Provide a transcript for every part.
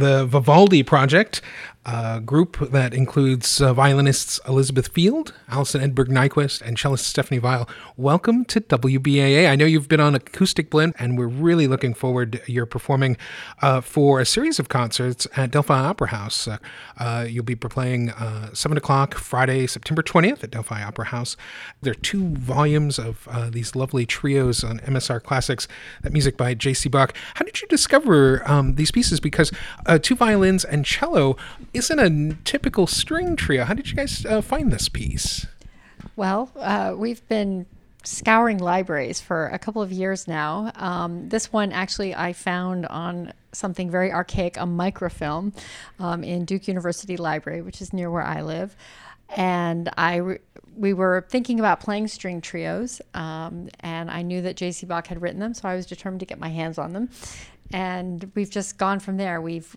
the Vivaldi Project, a group that includes violinists Elizabeth Field, Alison Edberg Nyquist, and cellist Stephanie Weil. Welcome to WBAA. I know you've been on Acoustic Blend, and we're really looking forward to your performing for a series of concerts at Delphi Opera House. You'll be playing 7 o'clock Friday, September 20th at Delphi Opera House. There are 2 volumes of these lovely trios on MSR Classics, that music by J.C. Bach. How did you discover these pieces? Because 2 violins and cello isn't a typical string trio. How did you guys find this piece? Well, we've been scouring libraries for a couple of years now. This one actually I found on something very archaic, a microfilm in Duke University Library, which is near where I live. And we were thinking about playing string trios, and I knew that J.C. Bach had written them, so I was determined to get my hands on them. And we've just gone from there. We've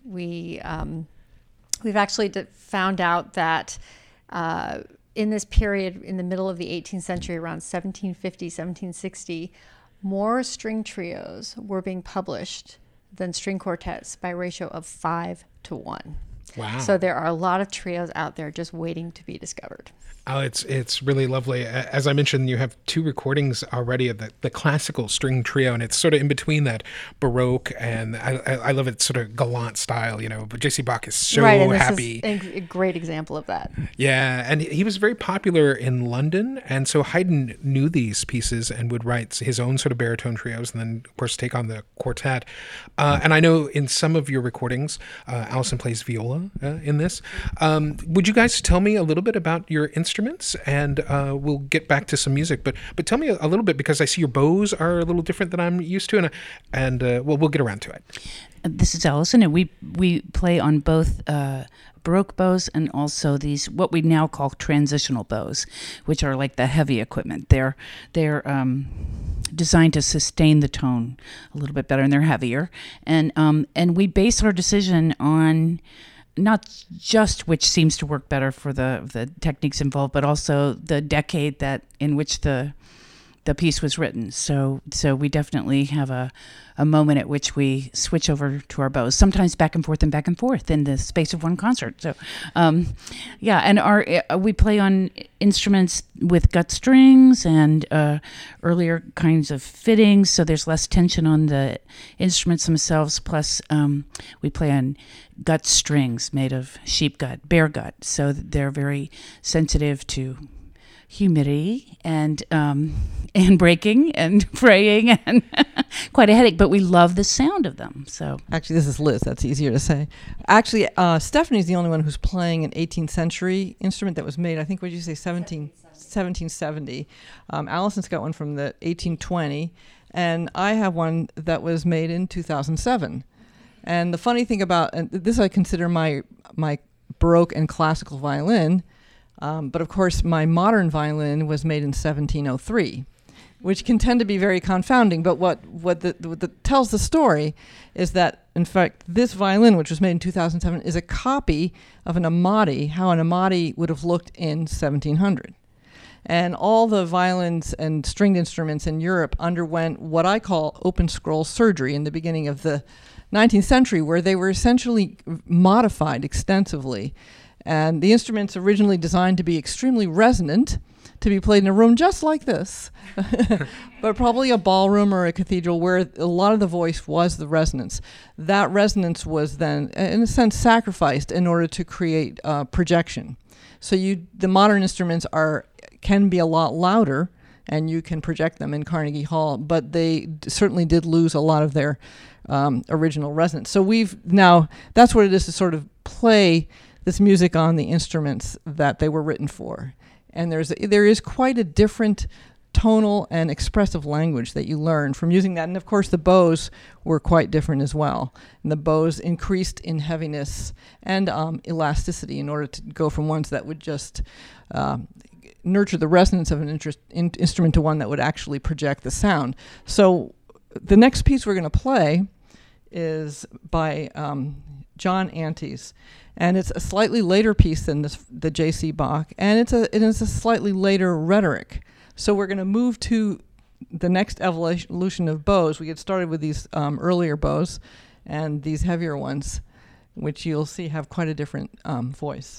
actually found out that in this period, in the middle of the 18th century, around 1750, 1760, more string trios were being published than string quartets by a ratio of 5 to 1. Wow. So there are a lot of trios out there just waiting to be discovered. Oh, it's really lovely. As I mentioned, you have 2 recordings already of the classical string trio, and it's sort of in between that Baroque and I love it sort of gallant style, but J.C. Bach is so right, and happy. This is a great example of that. Yeah, and he was very popular in London, and so Haydn knew these pieces and would write his own sort of baritone trios and then, of course, take on the quartet. And I know in some of your recordings, Alison plays viola in this. Would you guys tell me a little bit about your instruments, and we'll get back to some music. But tell me a little bit, because I see your bows are a little different than I'm used to, and we'll get around to it. This is Alison, and we play on both Baroque bows and also these what we now call transitional bows, which are like the heavy equipment. They're designed to sustain the tone a little bit better, and they're heavier. And we base our decision on not just which seems to work better for the techniques involved, but also the decade in which the piece was written. So we definitely have a moment at which we switch over to our bows, sometimes back and forth in the space of one concert. So, and we play on instruments with gut strings and earlier kinds of fittings, so there's less tension on the instruments themselves. Plus, we play on gut strings made of sheep gut, bear gut, so they're very sensitive to humidity and breaking and fraying and quite a headache, but we love the sound of them. So actually, this is Liz. That's easier to say. Actually, Stephanie's the only one who's playing an 18th century instrument that was made, I think, what did you say, 1770. Alison's got one from the 1820, and I have one that was made in 2007. And the funny thing about, and this I consider my Baroque and classical violin, but of course my modern violin was made in 1703, which can tend to be very confounding. But what tells the story is that, in fact, this violin, which was made in 2007, is a copy of an Amati, how an Amati would have looked in 1700. And all the violins and stringed instruments in Europe underwent what I call open scroll surgery in the beginning of the 19th century, where they were essentially modified extensively. And the instrument's originally designed to be extremely resonant, to be played in a room just like this, but probably a ballroom or a cathedral where a lot of the voice was the resonance. That resonance was then, in a sense, sacrificed in order to create projection. So the modern instruments can be a lot louder, and you can project them in Carnegie Hall, but they certainly did lose a lot of their original resonance. So that's what it is to sort of play this music on the instruments that they were written for. And there is quite a different tonal and expressive language that you learn from using that. And of course the bows were quite different as well. And the bows increased in heaviness and elasticity in order to go from ones that would just nurture the resonance of an instrument to one that would actually project the sound. So the next piece we're going to play is by John Antes. And it's a slightly later piece than the J.C. Bach, and it is a slightly later rhetoric. So we're going to move to the next evolution of bows. We get started with these earlier bows and these heavier ones. which you'll see have quite a different voice.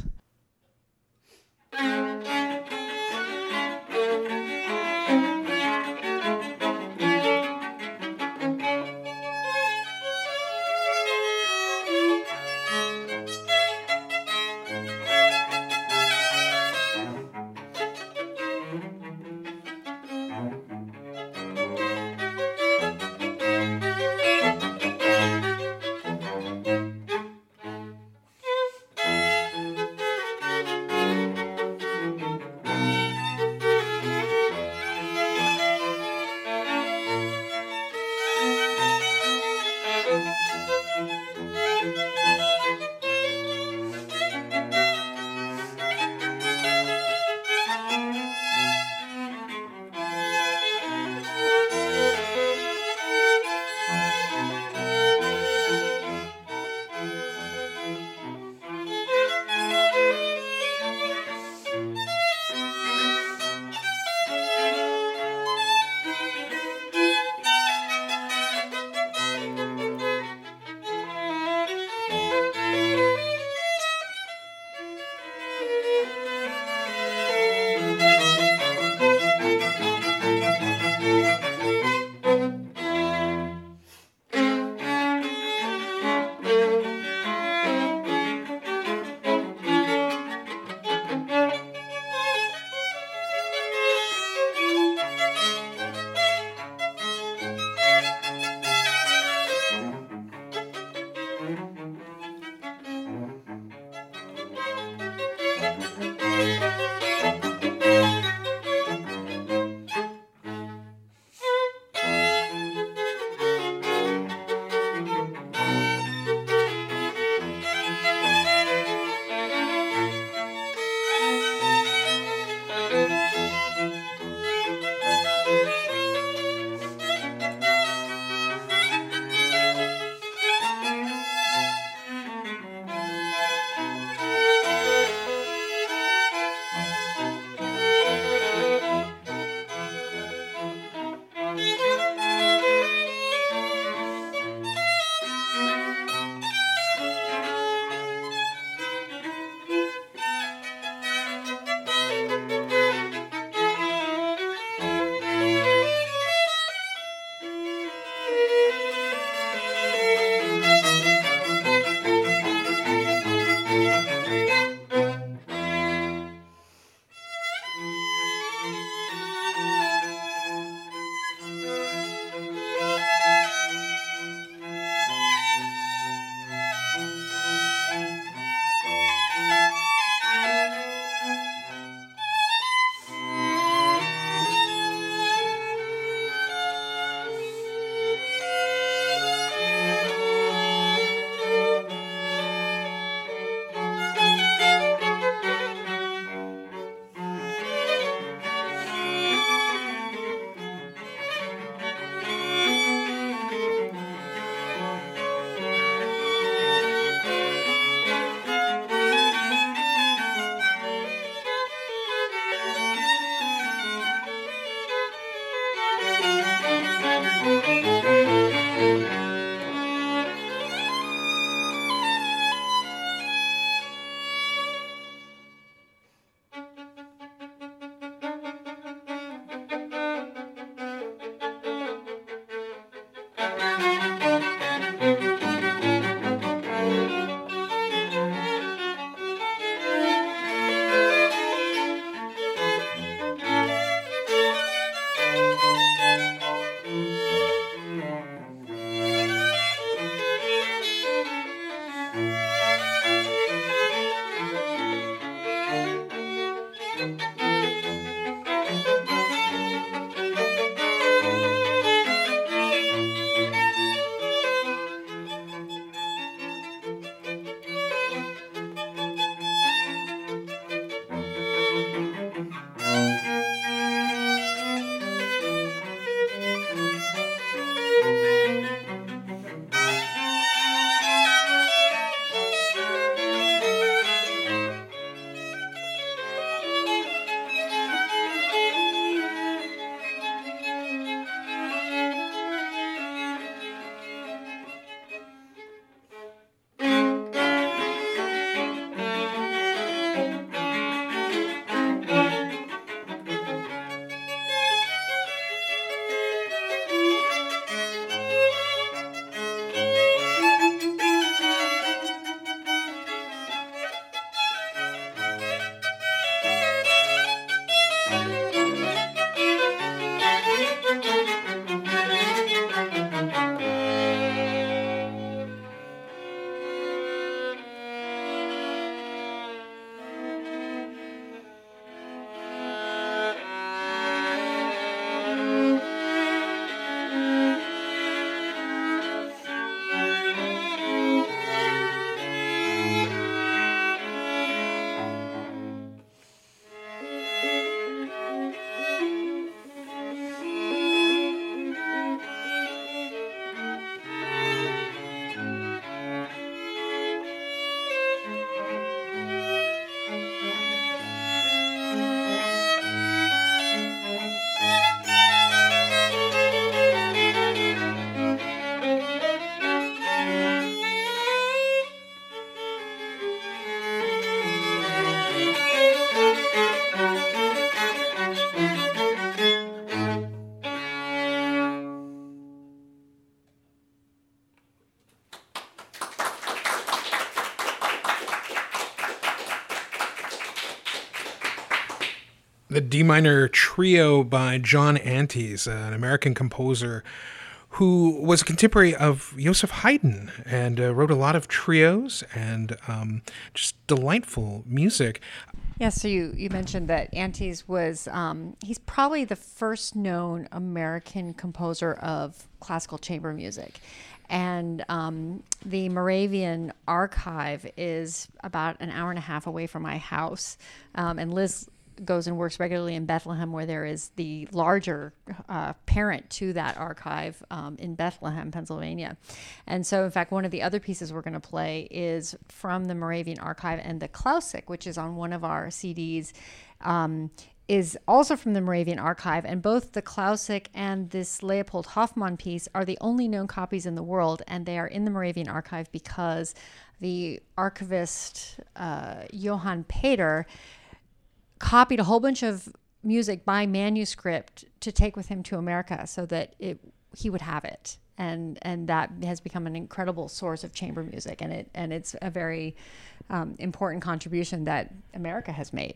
The D minor trio by John Antes, an American composer who was a contemporary of Joseph Haydn and wrote a lot of trios and just delightful music. Yeah, so you mentioned that Antes was, he's probably the first known American composer of classical chamber music. And the Moravian Archive is about an hour and a half away from my house. And Liz goes and works regularly in Bethlehem, where there is the larger parent to that archive in Bethlehem, Pennsylvania. And so, in fact, one of the other pieces we're going to play is from the Moravian Archive, and the Klausik, which is on one of our CDs, is also from the Moravian Archive. And both the Klausik and this Leopold Hoffmann piece are the only known copies in the world, and they are in the Moravian Archive because the archivist Johann Peter copied a whole bunch of music by manuscript to take with him to America so that he would have it. And that has become an incredible source of chamber music. And it's a very important contribution that America has made.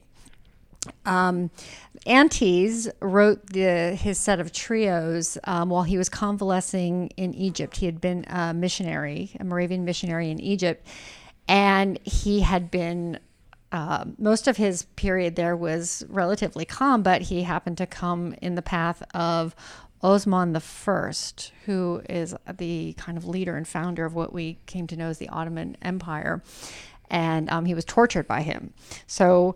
Antes wrote his set of trios while he was convalescing in Egypt. He had been a Moravian missionary in Egypt, and he had been most of his period there was relatively calm, but he happened to come in the path of Osman I, who is the kind of leader and founder of what we came to know as the Ottoman Empire, and he was tortured by him. So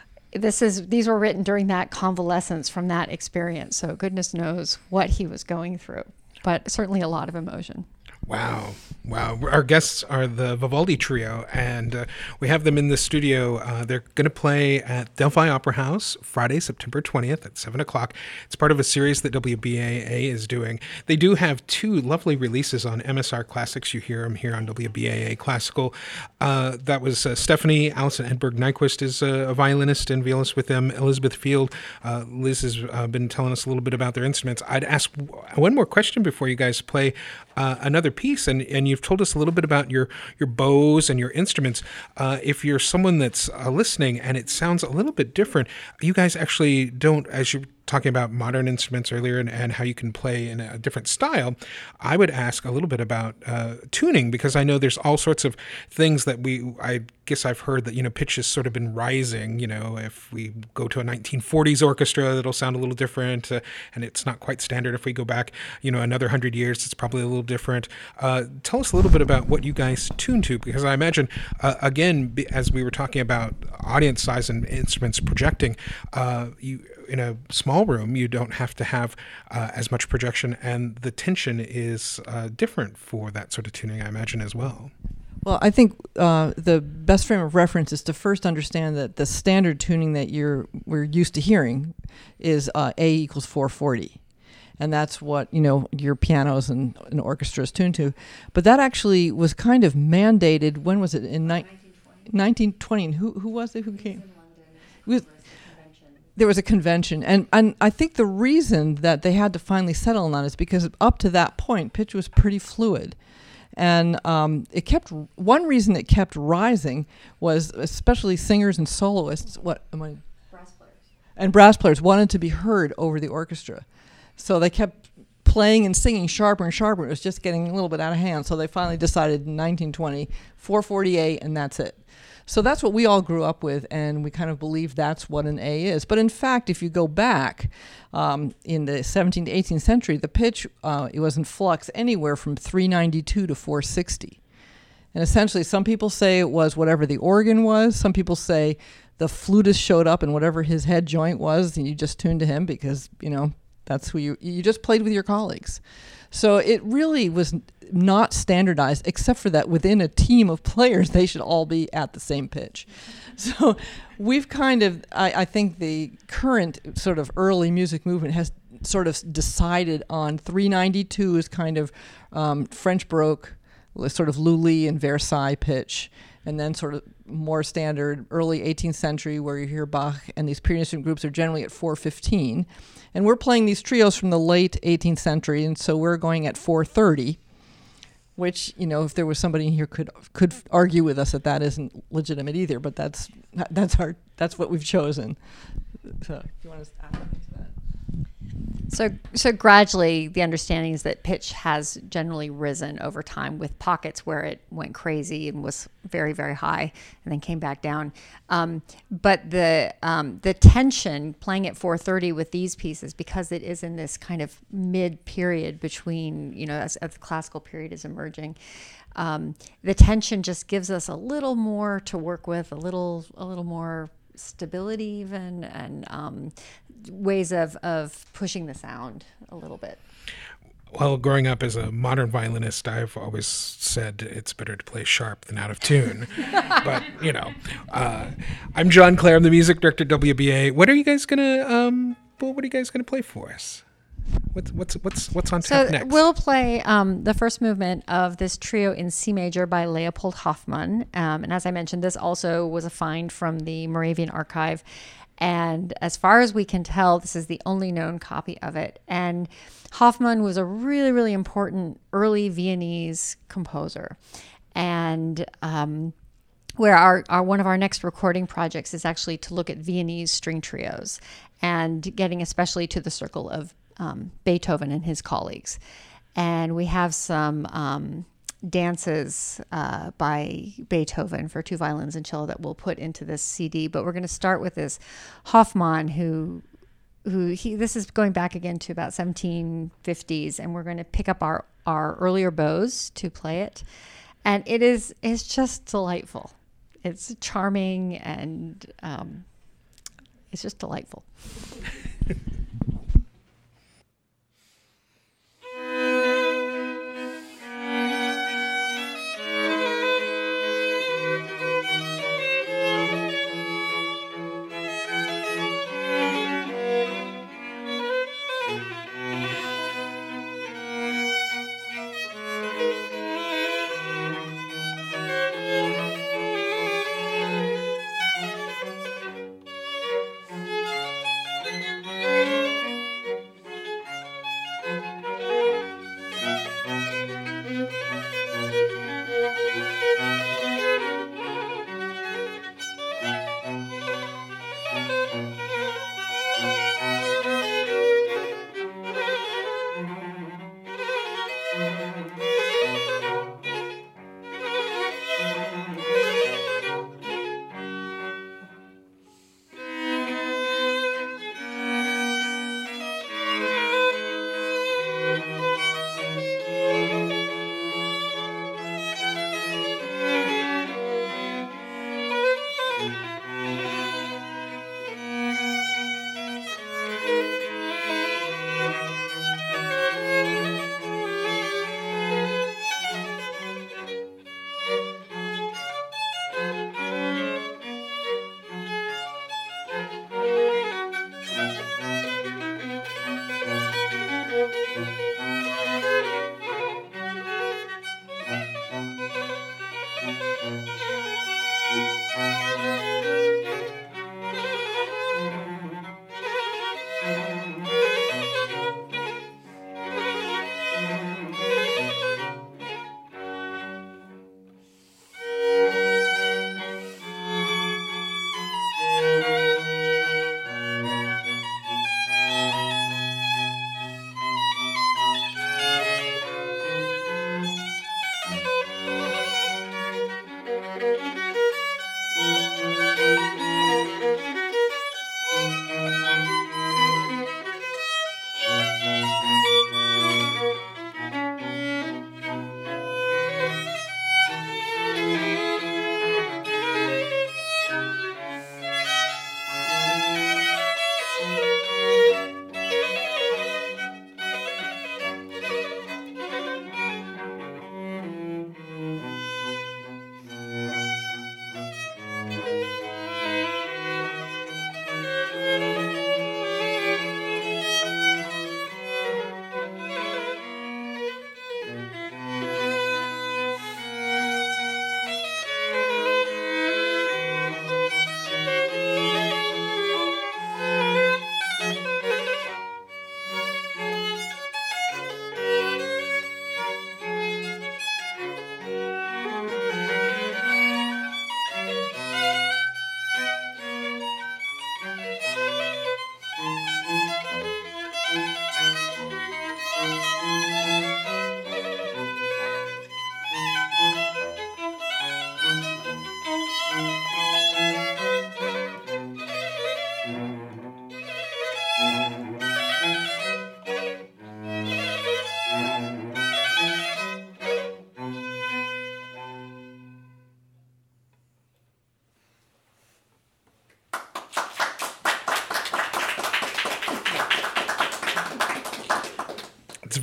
these were written during that convalescence from that experience. So goodness knows what he was going through, but certainly a lot of emotion. Wow. Our guests are the Vivaldi Trio, and we have them in the studio. They're going to play at Delphi Opera House Friday, September 20th at 7 o'clock. It's part of a series that WBAA is doing. They do have two lovely releases on MSR Classics. You hear them here on WBAA Classical. That was Stephanie. Alison Edberg Nyquist is a violinist and violist with them. Elizabeth Field. Liz has been telling us a little bit about their instruments. I'd ask one more question before you guys play another piece, and you've told us a little bit about your bows and your instruments. If you're someone that's listening and it sounds a little bit different, you guys actually don't, as you're talking about modern instruments earlier and how you can play in a different style, I would ask a little bit about tuning, because I know there's all sorts of things that I guess I've heard that, pitch has sort of been rising. If we go to a 1940s orchestra, that'll sound a little different, and it's not quite standard. If we go back, another 100 years, it's probably a little different. Tell us a little bit about what you guys tune to, because I imagine, again, as we were talking about audience size and instruments projecting, in a small room, you don't have to have as much projection, and the tension is different for that sort of tuning, I imagine, as well. Well, I think the best frame of reference is to first understand that the standard tuning that we're used to hearing is A equals 440. And that's what, your pianos and orchestras tune to. But that actually was kind of mandated, when was it? In 1920. And who was it who came? There was a convention, and I think the reason that they had to finally settle on that is because up to that point, pitch was pretty fluid. And one reason it kept rising was especially singers and soloists, brass players wanted to be heard over the orchestra. So they kept playing and singing sharper and sharper. It was just getting a little bit out of hand. So they finally decided in 1920, 448, and that's it. So that's what we all grew up with, and we kind of believe that's what an A is. But in fact, if you go back in the 17th to 18th century, the pitch it was in flux anywhere from 392 to 460. And essentially, some people say it was whatever the organ was. Some people say the flutist showed up and whatever his head joint was, and you just tuned to him because, that's who you just played with your colleagues. So it really was not standardized, except for that within a team of players, they should all be at the same pitch. So we've kind of, I think the current sort of early music movement has sort of decided on 392 is kind of French Baroque, sort of Lully and Versailles pitch, and then sort of more standard early 18th century where you hear Bach and these period instrument groups are generally at 415. And we're playing these trios from the late 18th century, and so we're going at 430, which, if there was somebody in here could argue with us that isn't legitimate either, but that's what we've chosen. So, do you want to add anything to that? So gradually, the understanding is that pitch has generally risen over time, with pockets where it went crazy and was very, very high, and then came back down. But the tension playing at 430 with these pieces, because it is in this kind of mid period between, as the classical period is emerging, the tension just gives us a little more to work with, a little more stability even, and ways of pushing the sound a little bit. Well, growing up as a modern violinist, I've always said it's better to play sharp than out of tune. But I'm John Clare. I'm the music director at WBA. What are you guys gonna play for us? What's on tap next? We'll play the first movement of this trio in C major by Leopold Hoffmann. And as I mentioned, this also was a find from the Moravian archive. And as far as we can tell, this is the only known copy of it. And Hoffmann was a really, really important early Viennese composer. And where our one of our next recording projects is actually to look at Viennese string trios and getting especially to the circle of Beethoven and his colleagues. And we have some dances by Beethoven for two violins and cello that we'll put into this CD. But we're going to start with this Hoffmann, who this is going back again to about 1750s, and we're going to pick up our earlier bows to play it. And it's just delightful. It's charming, and it's just delightful.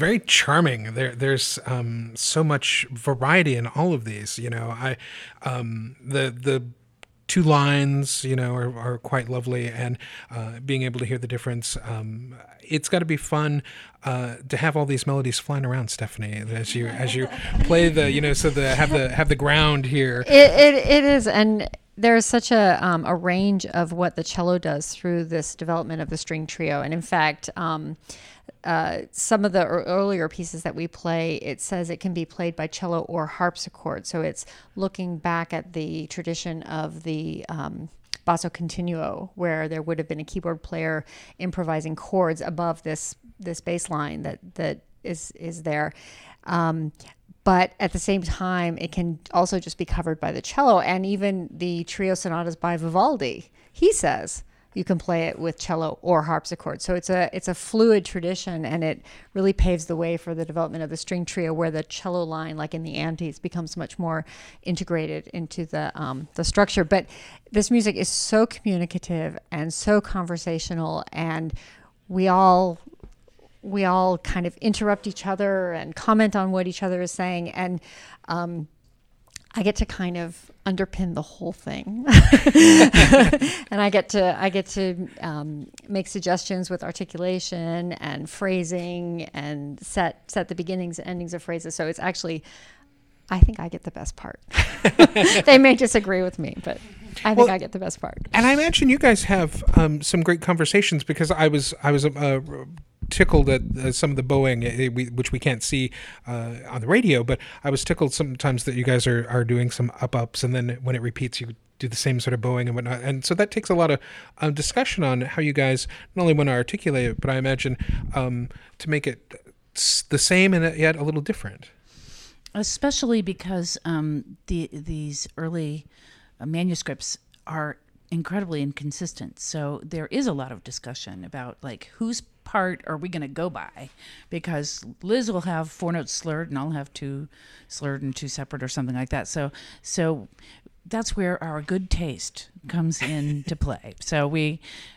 very charming. There's so much variety in all of these. The two lines, are quite lovely, and being able to hear the difference. It's got to be fun to have all these melodies flying around, Stephanie, as you play have the ground here. It is, and there's such a range of what the cello does through this development of the string trio, and in fact. Some of the earlier pieces that we play, it says it can be played by cello or harpsichord. So it's looking back at the tradition of the basso continuo, where there would have been a keyboard player improvising chords above this bass line that is there. But at the same time, it can also just be covered by the cello, and even the trio sonatas by Vivaldi. He says you can play it with cello or harpsichord. So it's a fluid tradition, and it really paves the way for the development of the string trio, where the cello line, like in the Andes, becomes much more integrated into the structure. But this music is so communicative and so conversational, and we all kind of interrupt each other and comment on what each other is saying, and I get to kind of underpin the whole thing, and I get to make suggestions with articulation and phrasing, and set the beginnings and endings of phrases. So it's actually, I think I get the best part. They may disagree with me, but I think I get the best part. And I imagine you guys have some great conversations, because I was tickled at some of the bowing, which we can't see on the radio, but I was tickled sometimes that you guys are doing some ups, and then when it repeats, you do the same sort of bowing and whatnot. And so that takes a lot of discussion on how you guys not only want to articulate it, but I imagine to make it the same and yet a little different. Especially because these early manuscripts are incredibly inconsistent. So there is a lot of discussion about, like, whose part are we going to go by? Because Liz will have 4 notes slurred, and I'll have 2 slurred and 2 separate, or something like that. So that's where our good taste comes into play. So we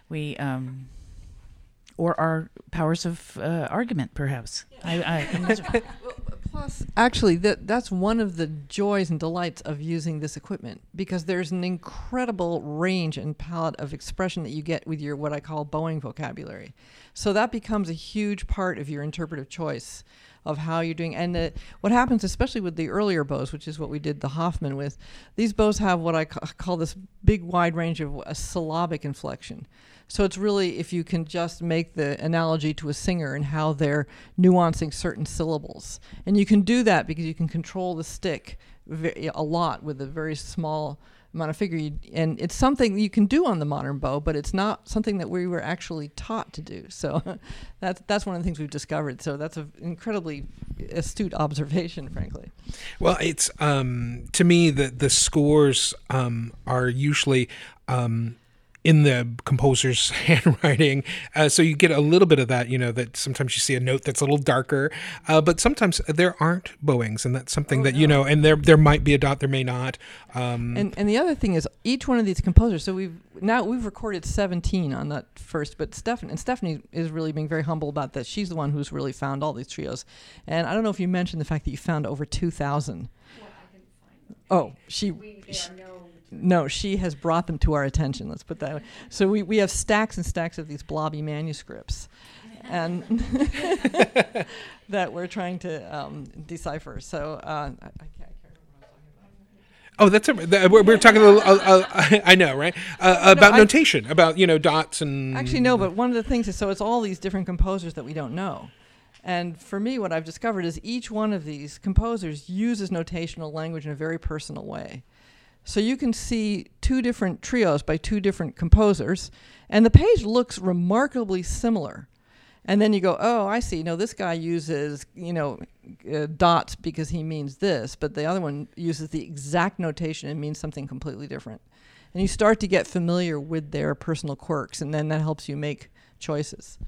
or our powers of argument, perhaps. Plus, actually, that's one of the joys and delights of using this equipment, because there's an incredible range and palette of expression that you get with your what I call bowing vocabulary. So that becomes a huge part of your interpretive choice of how you're doing. And what happens, especially with the earlier bows, which is what we did the Hoffman with, these bows have what I call this big wide range of a syllabic inflection. So it's really, if you can just make the analogy to a singer and how they're nuancing certain syllables. And you can do that because you can control the stick a lot with a very small amount of figure. And it's something you can do on the modern bow, but it's not something that we were actually taught to do. So that's one of the things we've discovered. So that's an incredibly astute observation, frankly. Well, it's to me the scores are usually in the composer's handwriting, so you get a little bit of that. That sometimes you see a note that's a little darker, but sometimes there aren't bowings, and that's something and there might be a dot, there may not. And the other thing is, each one of these composers. So we've recorded 17 on that first, but Stephanie is really being very humble about that. She's the one who's really found all these trios, and I don't know if you mentioned the fact that you found over 2,000. Well, I didn't find them. No, she has brought them to our attention. Let's put that way. So we have stacks and stacks of these blobby manuscripts, and that we're trying to decipher. So I can't Oh, we're talking a little. I know, right? About notation, about dots and. Actually, no. But one of the things is, so it's all these different composers that we don't know. And for me, what I've discovered is each one of these composers uses notational language in a very personal way. So you can see 2 different trios by 2 different composers, and the page looks remarkably similar. And then you go, oh, I see. This guy uses, dots because he means this, but the other one uses the exact notation and means something completely different. And you start to get familiar with their personal quirks, and then that helps you make choices.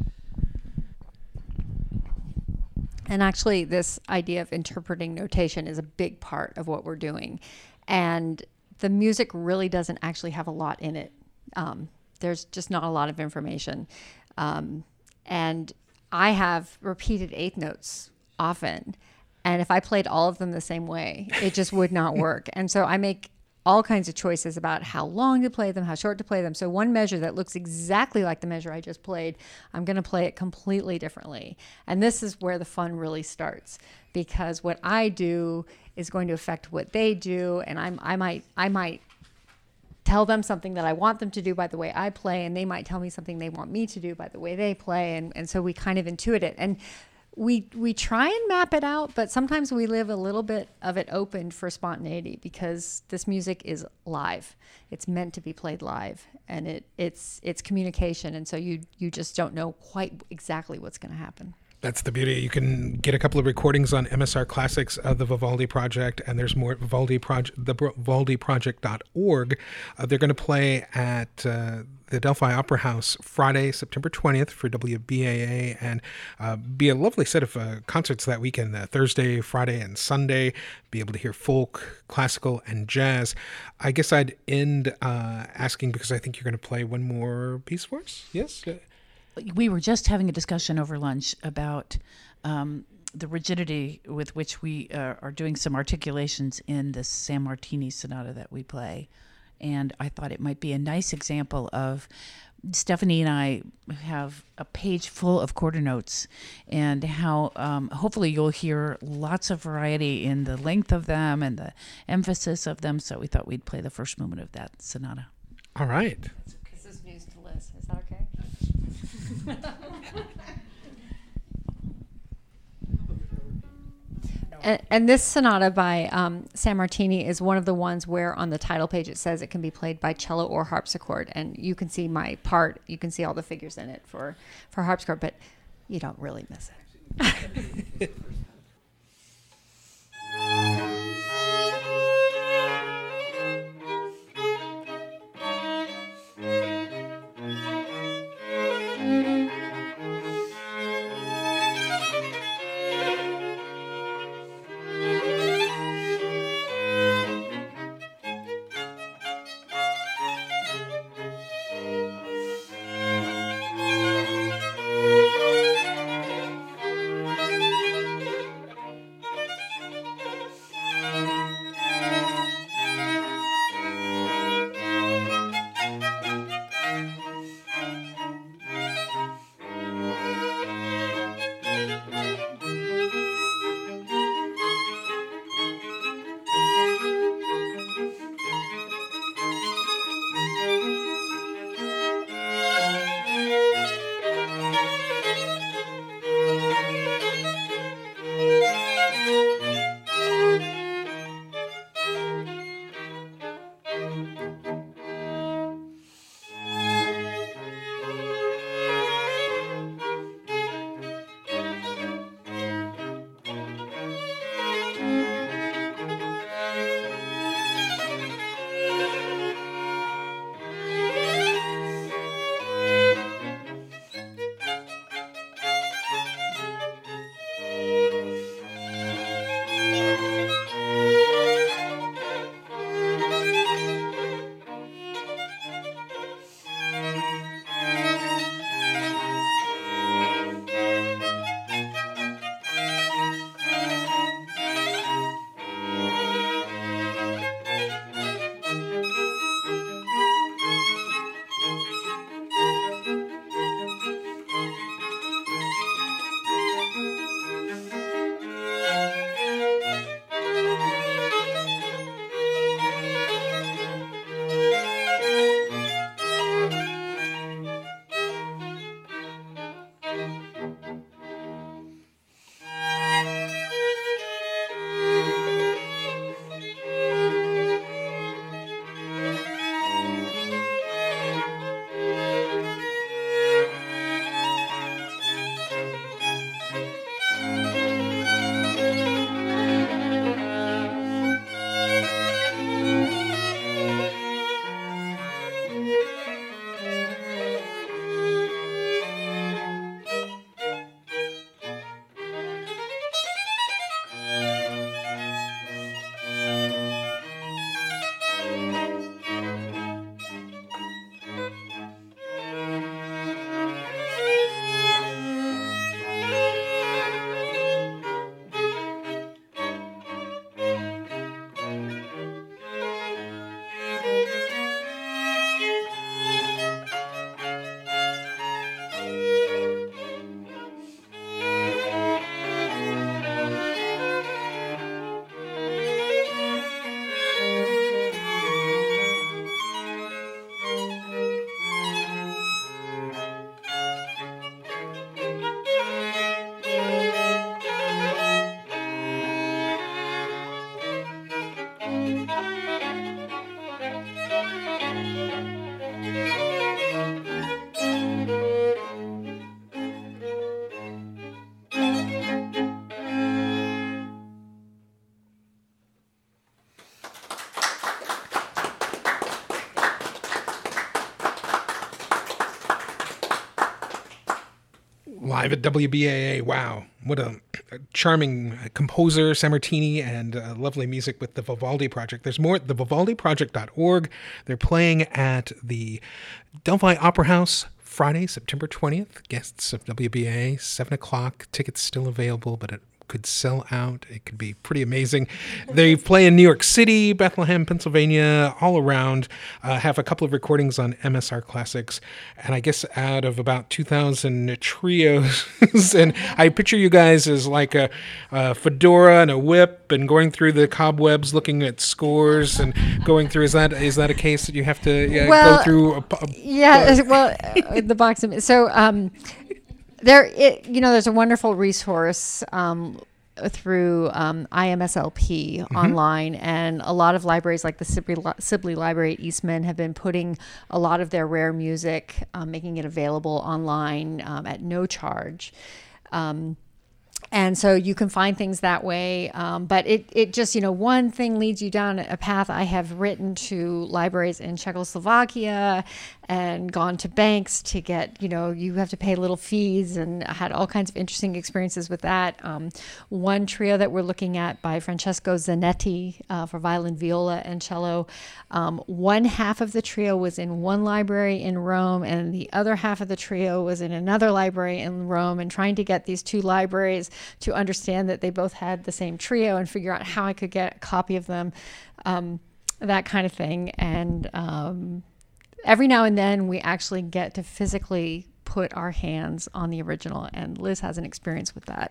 And actually, this idea of interpreting notation is a big part of what we're doing. And the music really doesn't actually have a lot in it. There's just not a lot of information. And I have repeated eighth notes often. And if I played all of them the same way, it just would not work. And so I make all kinds of choices about how long to play them, how short to play them. So one measure that looks exactly like the measure I just played, I'm going to play it completely differently. And this is where the fun really starts, because what I do is going to affect what they do. And I might tell them something that I want them to do by the way I play, and they might tell me something they want me to do by the way they play. And so we kind of intuit it. And we try and map it out, but sometimes we leave a little bit of it open for spontaneity, because this music is live. It's meant to be played live, and it's communication. And so you just don't know quite exactly what's going to happen. That's the beauty. You can get a couple of recordings on MSR Classics of the Vivaldi Project, and there's more at vivaldiproject.org. They're going to play at the Delphi Opera House Friday, September 20th for WBAA, and be a lovely set of concerts that weekend, Thursday, Friday, and Sunday. Be able to hear folk, classical, and jazz. I guess I'd end asking, because I think you're going to play one more piece for us. Yes? We were just having a discussion over lunch about the rigidity with which we are doing some articulations in the San Martini sonata that we play. And I thought it might be a nice example of, Stephanie and I have a page full of quarter notes, and how hopefully you'll hear lots of variety in the length of them and the emphasis of them. So we thought we'd play the first movement of that sonata. All right. This is news to Liz. Is that okay? And this sonata by San Martini is one of the ones where on the title page it says it can be played by cello or harpsichord. And you can see my part. You can see all the figures in it for harpsichord, but you don't really miss it. live at WBAA. Wow, what a charming composer, Sammartini, and lovely music with the Vivaldi Project. There's more at thevivaldiproject.org. They're playing at the Delphi Opera House Friday, September 20th. Guests of WBAA, 7 o'clock. Tickets still available, but it could sell out. It could be pretty amazing. They play in New York City, Bethlehem, Pennsylvania, all around. Have a couple of recordings on MSR Classics, and I guess out of about 2,000 trios. And I picture you guys as like a fedora and a whip, and going through the cobwebs, looking at scores, and going through. Is that a case that you have to go through? The box. So. There's a wonderful resource through IMSLP online, and a lot of libraries like the Sibley Library at Eastman have been putting a lot of their rare music, making it available online at no charge. And so you can find things that way. But it just, one thing leads you down a path. I have written to libraries in Czechoslovakia and gone to banks to get, you have to pay little fees, and I had all kinds of interesting experiences with that. One trio that we're looking at by Francesco Zanetti for violin, viola, and cello. One half of the trio was in one library in Rome, and the other half of the trio was in another library in Rome, and trying to get these two libraries to understand that they both had the same trio and figure out how I could get a copy of them, that kind of thing. And every now and then we actually get to physically put our hands on the original, and Liz has an experience with that.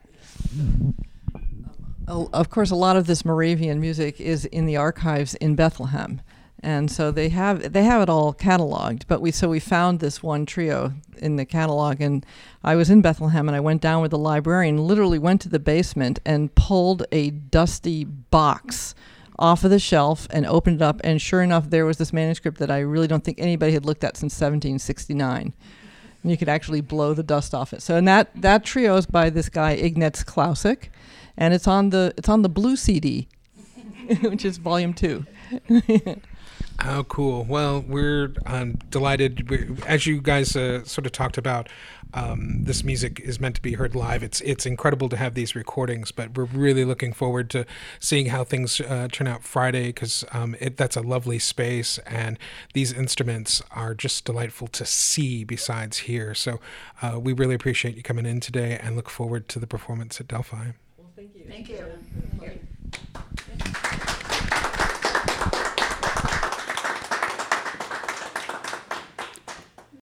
Of course, a lot of this Moravian music is in the archives in Bethlehem. And so they have it all cataloged, but we found this one trio in the catalog, and I was in Bethlehem, and I went down with the librarian, literally went to the basement and pulled a dusty box off of the shelf and opened it up, and sure enough, there was this manuscript that I really don't think anybody had looked at since 1769. And you could actually blow the dust off it. So, and that trio is by this guy Ignaz Klausik, and it's on the blue CD, which is volume 2. Oh, cool. Well, we're delighted. As you guys sort of talked about, this music is meant to be heard live. It's incredible to have these recordings, but we're really looking forward to seeing how things turn out Friday, because that's a lovely space, and these instruments are just delightful to see besides hear. So we really appreciate you coming in today and look forward to the performance at Delphi. Well, thank you. Thank you.